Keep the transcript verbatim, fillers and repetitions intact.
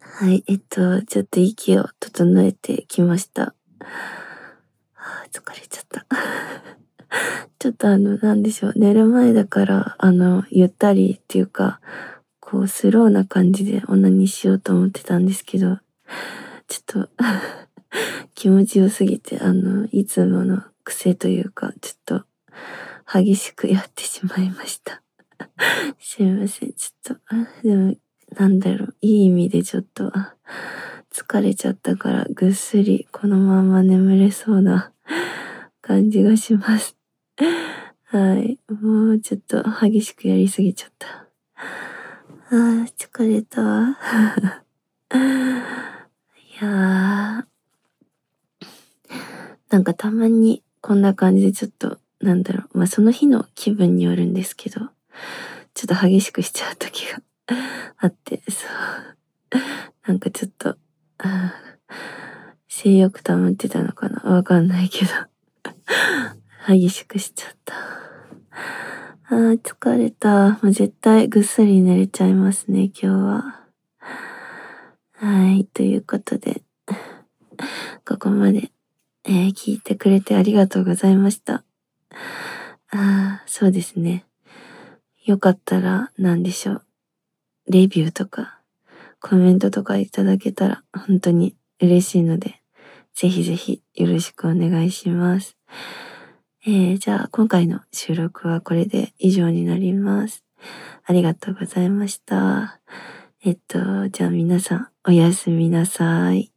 はい、えっと、ちょっと息を整えてきました。はあ、疲れちゃった。ちょっとあの、なんでしょう、寝る前だから、あの、ゆったりっていうか、こうスローな感じでオナニーしようと思ってたんですけど、ちょっと気持ちよすぎて、あの、いつもの癖というか、ちょっと激しくやってしまいました。すいません、ちょっと、あ、でも、なんだろう、いい意味でちょっと、あ、疲れちゃったからぐっすりこのまま眠れそうな感じがします。はい、もうちょっと激しくやりすぎちゃった。あー、疲れた。いやー、なんかたまにこんな感じでちょっと、なんだろう、ま、その日の気分によるんですけど、ちょっと激しくしちゃう時があって、そう。なんかちょっと、あー性欲溜まってたのかなわかんないけど激しくしちゃった。あー、疲れた。もう絶対ぐっすり寝れちゃいますね、今日は。はい、ということで、ここまで、えー聞いてくれてありがとうございました。ああ、そうですね。よかったら、なんでしょう。レビューとか、コメントとかいただけたら、本当に嬉しいので、ぜひぜひよろしくお願いします。えー、じゃあ、今回の収録はこれで以上になります。ありがとうございました。えっと、じゃあ皆さん、おやすみなさい。